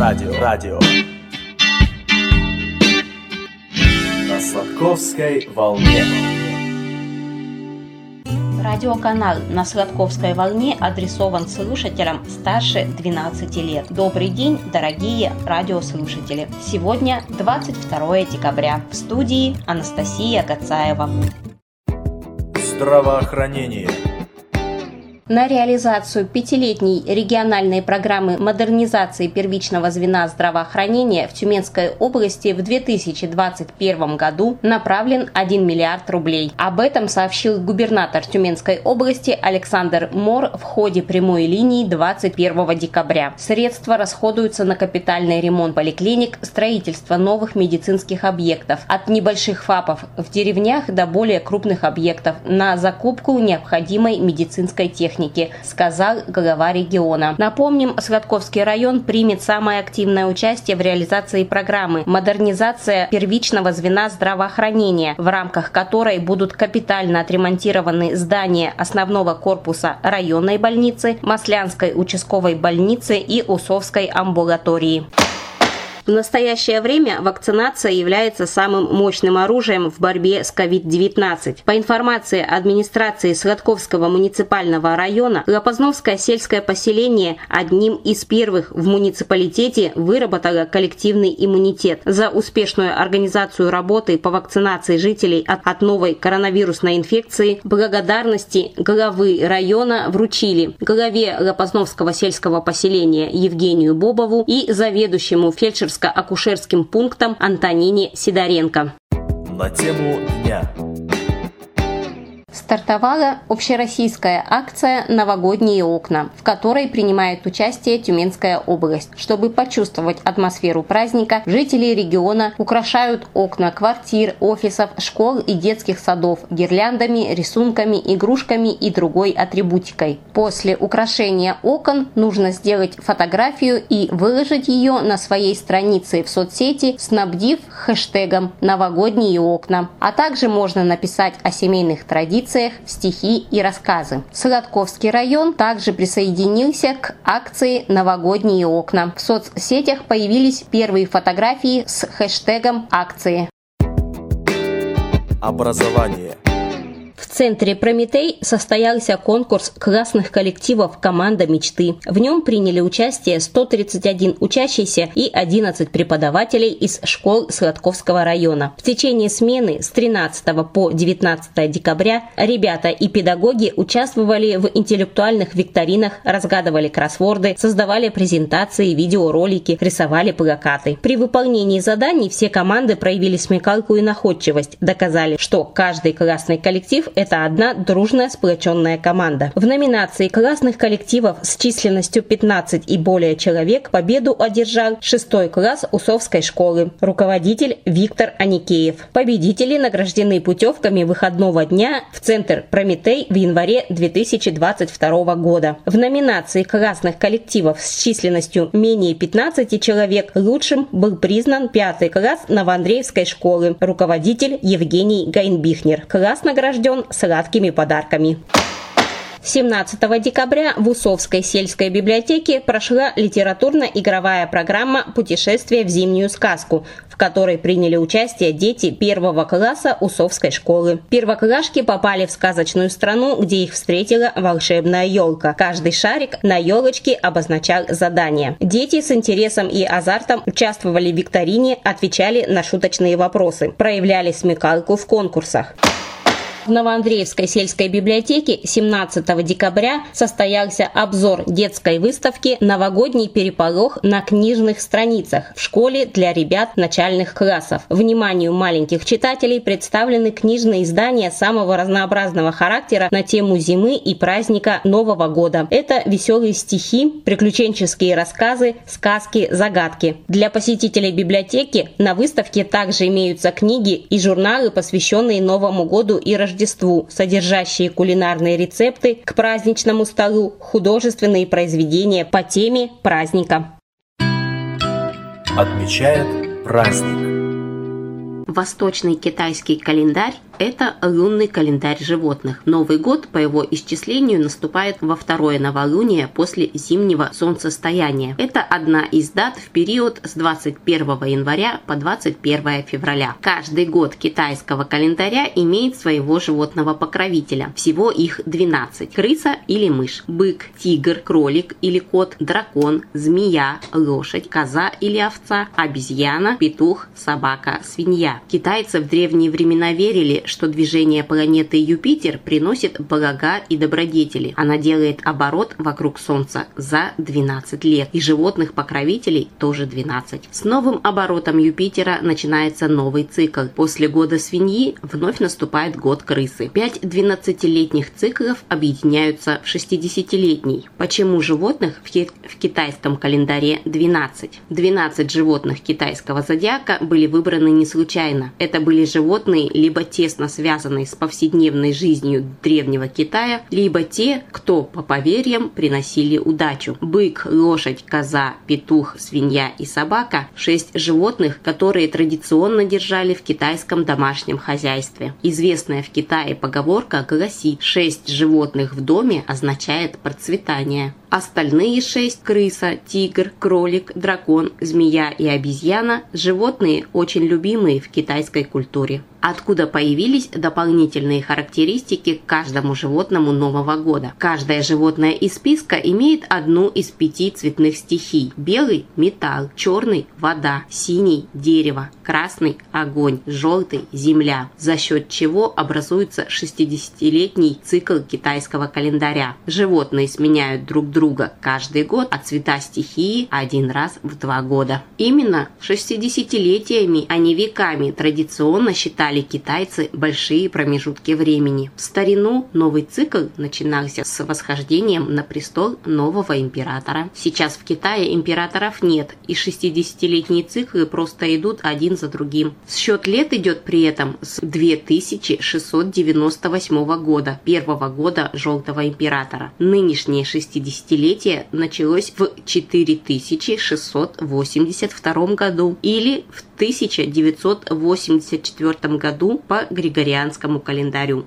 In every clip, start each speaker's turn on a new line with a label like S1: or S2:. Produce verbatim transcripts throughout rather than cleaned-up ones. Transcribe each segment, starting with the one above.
S1: радио, радио. На Сладковской волне.
S2: Радиоканал на Сладковской волне адресован слушателям старше двенадцати лет. Добрый день, дорогие радиослушатели! Сегодня двадцать второе декабря. В студии Анастасия Гацаева.
S1: Здравоохранение.
S2: На реализацию пятилетней региональной программы модернизации первичного звена здравоохранения в Тюменской области в две тысячи двадцать первом году направлен один миллиард рублей. Об этом сообщил губернатор Тюменской области Александр Мор в ходе прямой линии двадцать первого декабря. Средства расходуются на капитальный ремонт поликлиник, строительство новых медицинских объектов, от небольших ФАПов в деревнях до более крупных объектов, на закупку необходимой медицинской техники, сказал глава региона. Напомним, Сладковский район примет самое активное участие в реализации программы «Модернизация первичного звена здравоохранения», в рамках которой будут капитально отремонтированы здания основного корпуса районной больницы, Маслянской участковой больницы и Усовской амбулатории. В настоящее время вакцинация является самым мощным оружием в борьбе с ковид девятнадцать. По информации администрации Сладковского муниципального района, Лопазновское сельское поселение одним из первых в муниципалитете выработало коллективный иммунитет. За успешную организацию работы по вакцинации жителей от, от новой коронавирусной инфекции благодарности главы района вручили главе Лопазновского сельского поселения Евгению Бобову и заведующему фельдшерским акушерским пунктом Антонине Сидоренко.
S1: На тему дня.
S2: Стартовала общероссийская акция «Новогодние окна», в которой принимает участие Тюменская область. Чтобы почувствовать атмосферу праздника, жители региона украшают окна квартир, офисов, школ и детских садов гирляндами, рисунками, игрушками и другой атрибутикой. После украшения окон нужно сделать фотографию и выложить ее на своей странице в соцсети, снабдив хэштегом «Новогодние окна». А также можно написать о семейных традициях, стихи и рассказы. Сладковский район также присоединился к акции «Новогодние окна». В соцсетях появились первые фотографии с хэштегом акции.
S1: Образование.
S2: В центре «Прометей» состоялся конкурс классных коллективов «Команда мечты». В нем приняли участие сто тридцать один учащийся и одиннадцать преподавателей из школ Сладковского района. В течение смены с тринадцатого по девятнадцатое декабря ребята и педагоги участвовали в интеллектуальных викторинах, разгадывали кроссворды, создавали презентации, видеоролики, рисовали плакаты. При выполнении заданий все команды проявили смекалку и находчивость, доказали, что каждый классный коллектив – это одна дружная сплоченная команда. В номинации классных коллективов с численностью пятнадцать и более человек победу одержал шестой класс Усовской школы, руководитель Виктор Аникеев. Победители награждены путевками выходного дня в центр «Прометей» в январе две тысячи двадцать второго года. В номинации классных коллективов с численностью менее пятнадцати человек лучшим был признан пятый класс Новоандреевской школы, руководитель Евгений Гайнбихнер. Класс награжден сладкими подарками. семнадцатого декабря в Усовской сельской библиотеке прошла литературно-игровая программа «Путешествие в зимнюю сказку», в которой приняли участие дети первого класса Усовской школы. Первоклашки попали в сказочную страну, где их встретила волшебная елка. Каждый шарик на елочке обозначал задание. Дети с интересом и азартом участвовали в викторине, отвечали на шуточные вопросы, проявляли смекалку в конкурсах. В Новоандреевской сельской библиотеке семнадцатого декабря состоялся обзор детской выставки «Новогодний переполох на книжных страницах» в школе для ребят начальных классов. Вниманию маленьких читателей представлены книжные издания самого разнообразного характера на тему зимы и праздника Нового года. Это веселые стихи, приключенческие рассказы, сказки, загадки. Для посетителей библиотеки на выставке также имеются книги и журналы, посвященные Новому году и Рождеству. Рождеству, содержащие кулинарные рецепты к праздничному столу, художественные произведения по теме праздника.
S1: Отмечает праздник.
S2: Восточный китайский календарь Это лунный календарь животных. Новый год по его исчислению наступает во второе новолуние после зимнего солнцестояния. Это одна из дат в период с двадцать первого января по двадцать первое февраля. Каждый год китайского календаря имеет своего животного покровителя. Всего их двенадцать. Крыса или мышь, бык, тигр, кролик или кот, дракон, змея, лошадь, коза или овца, обезьяна, петух, собака, свинья. Китайцы в древние времена верили, что движение планеты Юпитер приносит блага и добродетели. Она делает оборот вокруг Солнца за двенадцать лет. И животных покровителей тоже двенадцать. С новым оборотом Юпитера начинается новый цикл. После года свиньи вновь наступает год крысы. Пять двенадцатилетних циклов объединяются в шестидесятилетний. Почему животных в, ки- в китайском календаре двенадцать? двенадцать животных китайского зодиака были выбраны не случайно. Это были животные, либо тесно связанные с повседневной жизнью древнего Китая, либо те, кто, по поверьям, приносили удачу. Бык, лошадь, коза, петух, свинья и собака – шесть животных, которые традиционно держали в китайском домашнем хозяйстве. Известная в Китае поговорка гласит: «Шесть животных в доме означает процветание». Остальные шесть – крыса, тигр, кролик, дракон, змея и обезьяна – животные, очень любимые в китайской культуре. Откуда появились дополнительные характеристики к каждому животному Нового года? Каждое животное из списка имеет одну из пяти цветных стихий. Белый – металл, черный – вода, синий – дерево, красный – огонь, желтый – земля, за счет чего образуется шестидесятилетний цикл китайского календаря. Животные сменяют друг друга каждый год, а цвета стихии один раз в два года. Именно шестидесятилетиями, а не веками традиционно считали китайцы большие промежутки времени. В старину новый цикл начинался с восхождением на престол нового императора. Сейчас в Китае императоров нет, и шестидесятилетние циклы просто идут один за другим. Счет лет идет при этом с две тысячи шестьсот девяносто восьмого года, первого года Желтого императора. Нынешнее шестидесятилетие началось в четыре тысячи шестьсот восемьдесят втором году или в тысяча девятьсот восемьдесят четвёртом году по Григорианскому календарю.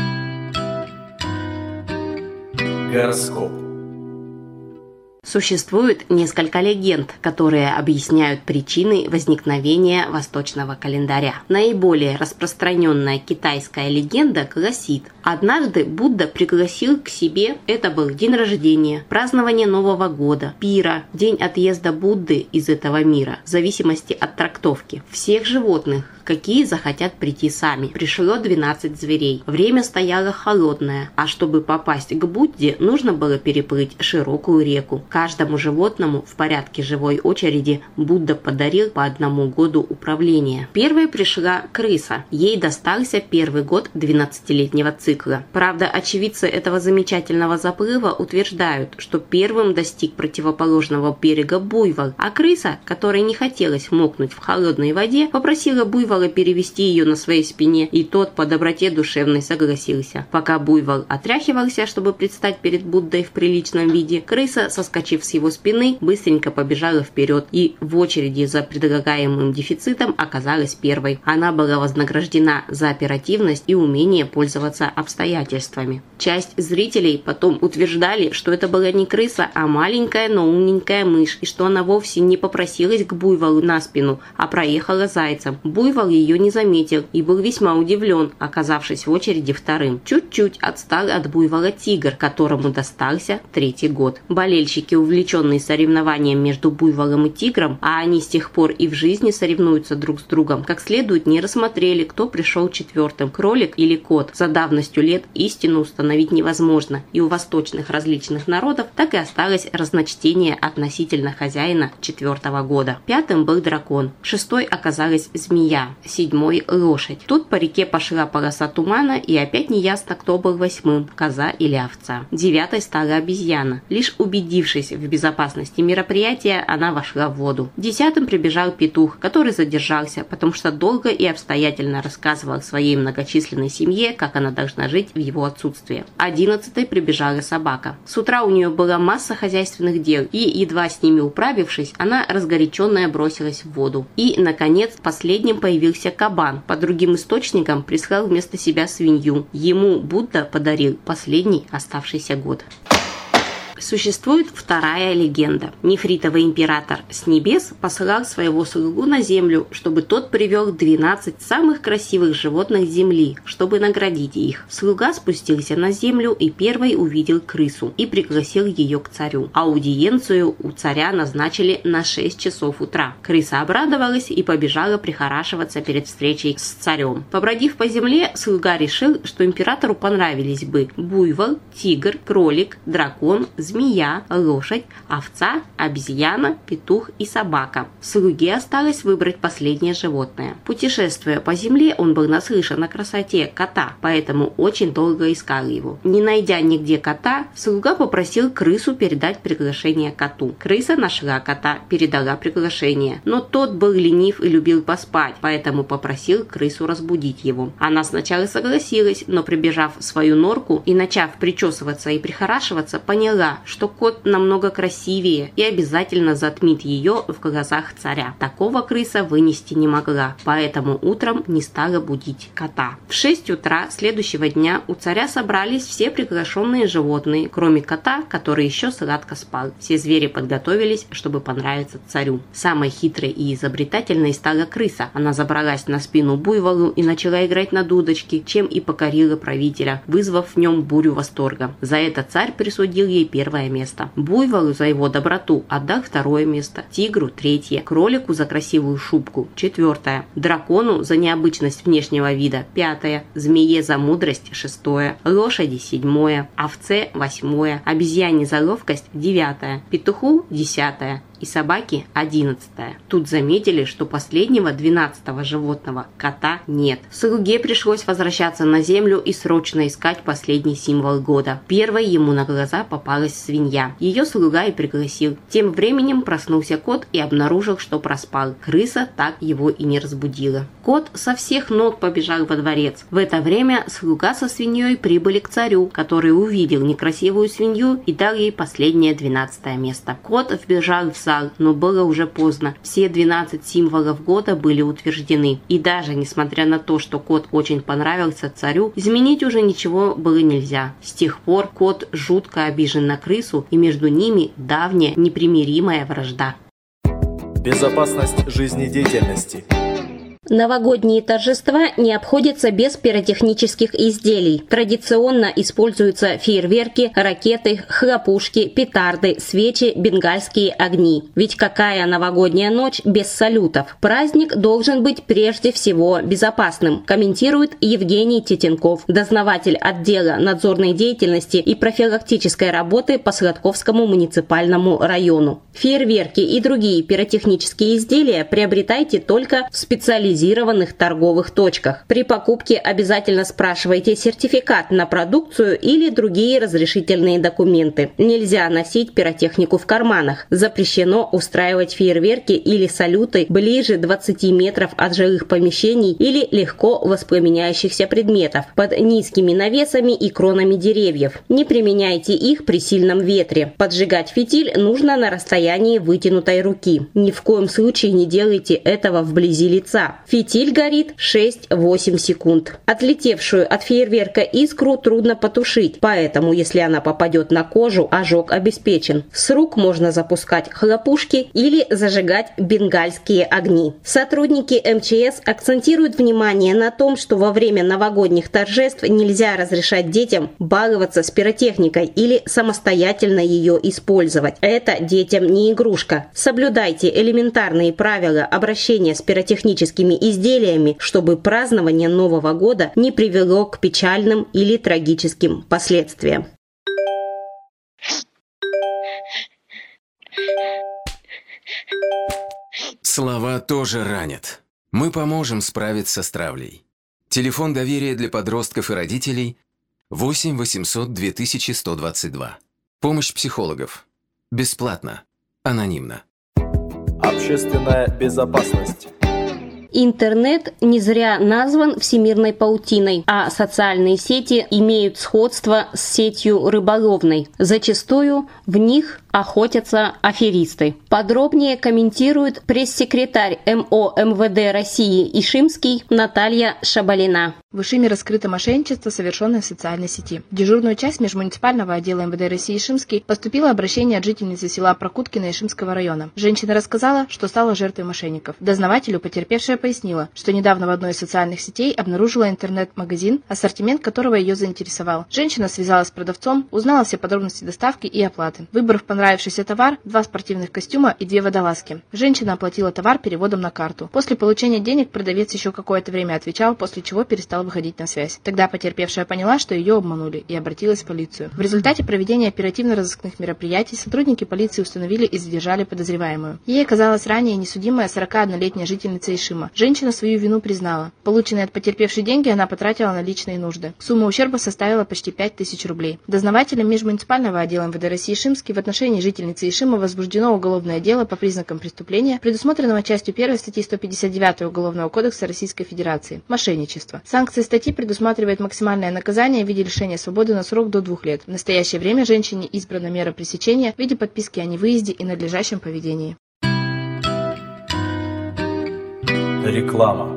S1: Гороскоп.
S2: Существует несколько легенд, которые объясняют причины возникновения восточного календаря. Наиболее распространенная китайская легенда гласит: однажды Будда пригласил к себе, это был день рождения, празднование Нового года, пира, день отъезда Будды из этого мира, в зависимости от трактовки, всех животных, какие захотят прийти сами. Пришло двенадцать зверей. Время стояло холодное, а чтобы попасть к Будде, нужно было переплыть широкую реку. Каждому животному в порядке живой очереди Будда подарил по одному году управления. Первой пришла крыса. Ей достался первый год двенадцатилетнего цикла. Правда, очевидцы этого замечательного заплыва утверждают, что первым достиг противоположного берега буйвол, а крыса, которой не хотелось мокнуть в холодной воде, попросила буйвола перевести ее на своей спине, и тот по доброте душевной согласился. Пока буйвол отряхивался, чтобы предстать перед Буддой в приличном виде, крыса, соскочив с его спины, быстренько побежала вперед и в очереди за предлагаемым дефицитом оказалась первой. Она была вознаграждена за оперативность и умение пользоваться обстоятельствами. Часть зрителей потом утверждали, что это была не крыса, а маленькая, но умненькая мышь, и что она вовсе не попросилась к буйволу на спину, а проехала зайцем. Буйвол ее не заметил и был весьма удивлен, оказавшись в очереди вторым. Чуть-чуть отстал от буйвола тигр, которому достался третий год. Болельщики, увлеченные соревнованием между буйволом и тигром, а они с тех пор и в жизни соревнуются друг с другом, как следует не рассмотрели, кто пришел четвертым, кролик или кот. За давностью лет истину установить невозможно, и у восточных различных народов так и осталось разночтение относительно хозяина четвертого года. Пятым был дракон, шестой оказалась змея, седьмой – лошадь. Тут по реке пошла полоса тумана, и опять неясно, кто был восьмым – коза или овца. Девятой стала обезьяна. Лишь убедившись в безопасности мероприятия, она вошла в воду. Десятым прибежал петух, который задержался, потому что долго и обстоятельно рассказывал своей многочисленной семье, как она должна жить в его отсутствие. Одиннадцатой прибежала собака. С утра у нее была масса хозяйственных дел, и, едва с ними управившись, она разгоряченная бросилась в воду. И, наконец, последним появился появился кабан. По другим источникам прислал вместо себя свинью. Ему Будда подарил последний оставшийся год. Существует вторая легенда. Нефритовый император с небес послал своего слугу на землю, чтобы тот привел двенадцать самых красивых животных земли, чтобы наградить их. Слуга спустился на землю и первый увидел крысу и пригласил ее к царю. Аудиенцию у царя назначили на шесть часов утра. Крыса обрадовалась и побежала прихорашиваться перед встречей с царем. Побродив по земле, слуга решил, что императору понравились бы буйвол, тигр, кролик, дракон, змея, лошадь, овца, обезьяна, петух и собака. Слуге осталось выбрать последнее животное. Путешествуя по земле, он был наслышан о красоте кота, поэтому очень долго искал его. Не найдя нигде кота, слуга попросил крысу передать приглашение коту. Крыса нашла кота, передала приглашение, но тот был ленив и любил поспать, поэтому попросил крысу разбудить его. Она сначала согласилась, но прибежав в свою норку и начав причесываться и прихорашиваться, поняла, что кот намного красивее и обязательно затмит ее в глазах царя. Такого крыса вынести не могла, поэтому утром не стала будить кота. В шесть утра следующего дня у царя собрались все приглашенные животные, кроме кота, который еще сладко спал. Все звери подготовились, чтобы понравиться царю. Самой хитрой и изобретательной стала крыса. Она забралась на спину буйволу и начала играть на дудочке, чем и покорила правителя, вызвав в нем бурю восторга. За это царь присудил ей первое место. Буйволу за его доброту отдал второе место, тигру третье, кролику за красивую шубку четвертое, дракону за необычность внешнего вида пятое, змее за мудрость шестое, лошади седьмое, овце восьмое, обезьяне за ловкость девятое, петуху десятое и собаки одиннадцатое. Тут заметили, что последнего двенадцатого животного, кота, нет. Слуге пришлось возвращаться на землю и срочно искать последний символ года. Первой ему на глаза попалась свинья. Ее слуга и пригласил. Тем временем проснулся кот и обнаружил, что проспал. Крыса так его и не разбудила. Кот со всех ног побежал во дворец. В это время слуга со свиньей прибыли к царю, который увидел некрасивую свинью и дал ей последнее двенадцатое место. Кот вбежал в зал, но было уже поздно. Все двенадцать символов года были утверждены. И даже несмотря на то, что кот очень понравился царю, изменить уже ничего было нельзя. С тех пор кот жутко обижен на крысу, и между ними давняя непримиримая вражда.
S1: Безопасность жизнедеятельности.
S2: Новогодние торжества не обходятся без пиротехнических изделий. Традиционно используются фейерверки, ракеты, хлопушки, петарды, свечи, бенгальские огни. Ведь какая новогодняя ночь без салютов? Праздник должен быть прежде всего безопасным, комментирует Евгений Титенков, дознаватель отдела надзорной деятельности и профилактической работы по Сладковскому муниципальному району. Фейерверки и другие пиротехнические изделия приобретайте только в специализированных торговых точках. При покупке обязательно спрашивайте сертификат на продукцию или другие разрешительные документы. Нельзя носить пиротехнику в карманах. Запрещено устраивать фейерверки или салюты ближе двадцати метров от жилых помещений или легко воспламеняющихся предметов под низкими навесами и кронами деревьев. Не применяйте их при сильном ветре. Поджигать фитиль нужно на расстоянии вытянутой руки. Ни в коем случае не делайте этого вблизи лица. Фитиль горит шесть-восемь секунд. Отлетевшую от фейерверка искру трудно потушить, поэтому, если она попадет на кожу, ожог обеспечен. С рук можно запускать хлопушки или зажигать бенгальские огни. Сотрудники эм че эс акцентируют внимание на том, что во время новогодних торжеств нельзя разрешать детям баловаться с пиротехникой или самостоятельно ее использовать. Это детям не игрушка. Соблюдайте элементарные правила обращения с пиротехническими изделиями, чтобы празднование Нового года не привело к печальным или трагическим последствиям.
S3: Слова тоже ранят. Мы поможем справиться с травлей. Телефон доверия для подростков и родителей восемь восемьсот две тысячи сто двадцать два. Помощь психологов. Бесплатно. Анонимно.
S1: Общественная безопасность.
S2: Интернет не зря назван всемирной паутиной, а социальные сети имеют сходство с сетью рыболовной. Зачастую в них Охотятся аферисты. Подробнее комментирует пресс-секретарь эм о эм вэ дэ России Ишимский Наталья Шабалина.
S4: В Ишиме раскрыто мошенничество, совершенное в социальной сети. В дежурную часть межмуниципального отдела эм вэ дэ России Ишимский поступило обращение от жительницы села Прокуткино Ишимского района. Женщина рассказала, что стала жертвой мошенников. Дознавателю потерпевшая пояснила, что недавно в одной из социальных сетей обнаружила интернет-магазин, ассортимент которого ее заинтересовал. Женщина связалась с продавцом, узнала все подробности доставки и оплаты. Выбрав понравившийся товар, два спортивных костюма и две водолазки. Женщина оплатила товар переводом на карту. После получения денег продавец еще какое-то время отвечал, после чего перестал выходить на связь. Тогда потерпевшая поняла, что ее обманули, и обратилась в полицию. В результате проведения оперативно-розыскных мероприятий сотрудники полиции установили и задержали подозреваемую. Ей оказалась ранее несудимая сорокаоднолетняя жительница Ишима. Женщина свою вину признала. Полученные от потерпевшей деньги она потратила на личные нужды. Сумма ущерба составила почти пять тысяч рублей. Дознавателем межмуниципального отдела эм вэ дэ России Ишимский в отношении жительницы Ишима возбуждено уголовное дело по признакам преступления, предусмотренного частью первой статьи сто пятьдесят девять Уголовного кодекса Российской Федерации – мошенничество. Санкция статьи предусматривает максимальное наказание в виде лишения свободы на срок до двух лет. В настоящее время женщине избрана мера пресечения в виде подписки о невыезде и надлежащем поведении.
S1: Реклама.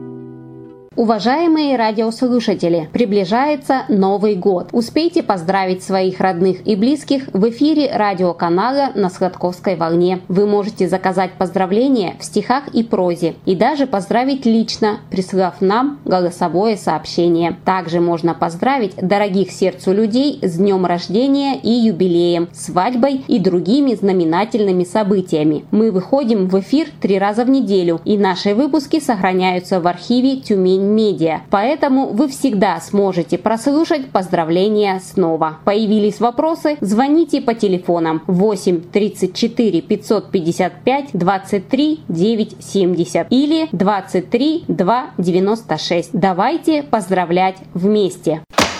S2: Уважаемые радиослушатели, приближается Новый год. Успейте поздравить своих родных и близких в эфире радиоканала на Сладковской волне. Вы можете заказать поздравления в стихах и прозе и даже поздравить лично, прислав нам голосовое сообщение. Также можно поздравить дорогих сердцу людей с днем рождения и юбилеем, свадьбой и другими знаменательными событиями. Мы выходим в эфир три раза в неделю, и наши выпуски сохраняются в архиве Тюмень Медиа, поэтому вы всегда сможете прослушать поздравления снова. Появились вопросы? Звоните по телефонам восемь тридцать четыре пятьсот пятьдесят пять двадцать три девятьсот семьдесят или двадцать три два девяносто шесть. Давайте поздравлять вместе!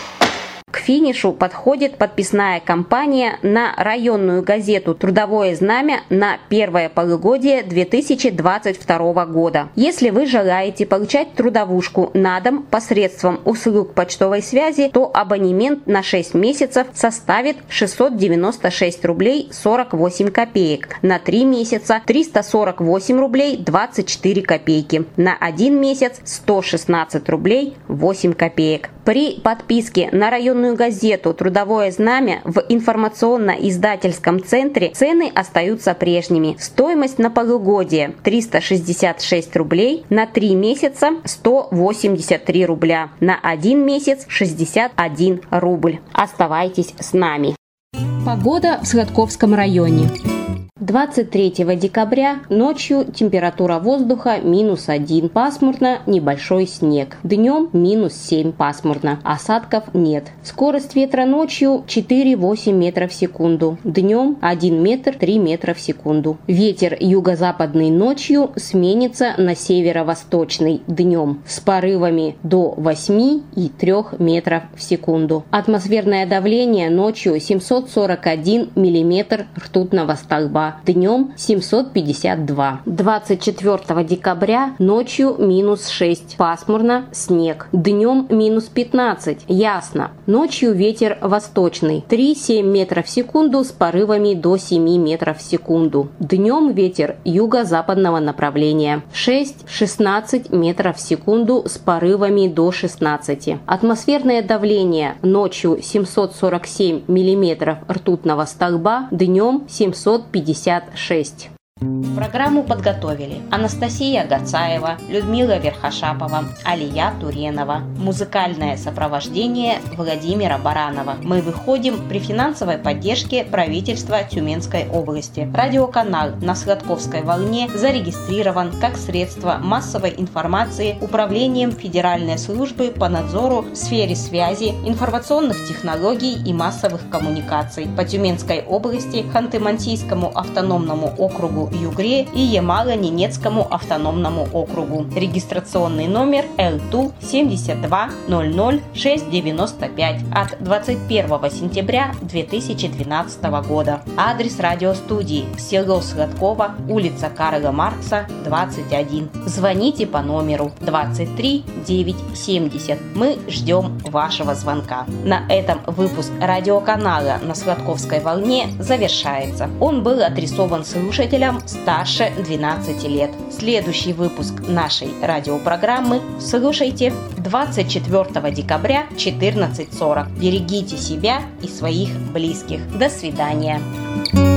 S2: К финишу подходит подписная кампания на районную газету «Трудовое знамя» на первое полугодие две тысячи двадцать второго года. Если вы желаете получать трудовушку на дом посредством услуг почтовой связи, то абонемент на шесть месяцев составит шестьсот девяносто шесть рублей сорок восемь копеек, на три месяца триста сорок восемь рублей двадцать четыре копейки, на один месяц сто шестнадцать рублей восемь копеек. При подписке на районную газету «Трудовое знамя» в информационно-издательском центре цены остаются прежними. Стоимость на полугодие триста шестьдесят шесть рублей, на три месяца сто восемьдесят три рубля, на один месяц шестьдесят один рубль. Оставайтесь с нами. Погода в Сладковском районе. двадцать третьего декабря ночью температура воздуха минус один, пасмурно, небольшой снег. Днем минус семь, пасмурно, осадков нет. Скорость ветра ночью четыре-восемь метров в секунду, днем один метр три метра в секунду. Ветер юго-западный ночью сменится на северо-восточный днем с порывами до восьми и трёх метров в секунду. Атмосферное давление ночью семьсот сорок один миллиметр ртутного столба. Днем семьсот пятьдесят два. двадцать четвёртого декабря ночью минус шесть, пасмурно, снег. Днем минус пятнадцать, ясно. Ночью ветер восточный, три-семь метров в секунду с порывами до семи метров в секунду. Днем ветер юго-западного направления, шесть-шестнадцать метров в секунду с порывами до шестнадцати. Атмосферное давление ночью семьсот сорок семь миллиметров ртутного столба, днем семьсот пятьдесят шесть. Программу подготовили Анастасия Гацаева, Людмила Верхошапова, Алия Туренова. Музыкальное сопровождение Владимира Баранова. Мы выходим при финансовой поддержке правительства Тюменской области. Радиоканал на Сладковской волне зарегистрирован как средство массовой информации Управлением Федеральной службы по надзору в сфере связи, информационных технологий и массовых коммуникаций по Тюменской области, Ханты-Мансийскому автономному округу Саратову, Югре и Ямало-Ненецкому автономному округу. Регистрационный номер Л Ту семьдесят два ноль ноль шесть девяносто пять от двадцать первого сентября две тысячи двенадцатого года. Адрес радиостудии: село Сладково, улица Карла Маркса, двадцать один. Звоните по номеру двадцать три девятьсот семьдесят. Мы ждем вашего звонка. На этом выпуск радиоканала «На Сладковской волне» завершается. Он был адресован слушателям старше двенадцати лет. Следующий выпуск нашей радиопрограммы слушайте двадцать четвёртого декабря в четырнадцать сорок. Берегите себя и своих близких. До свидания.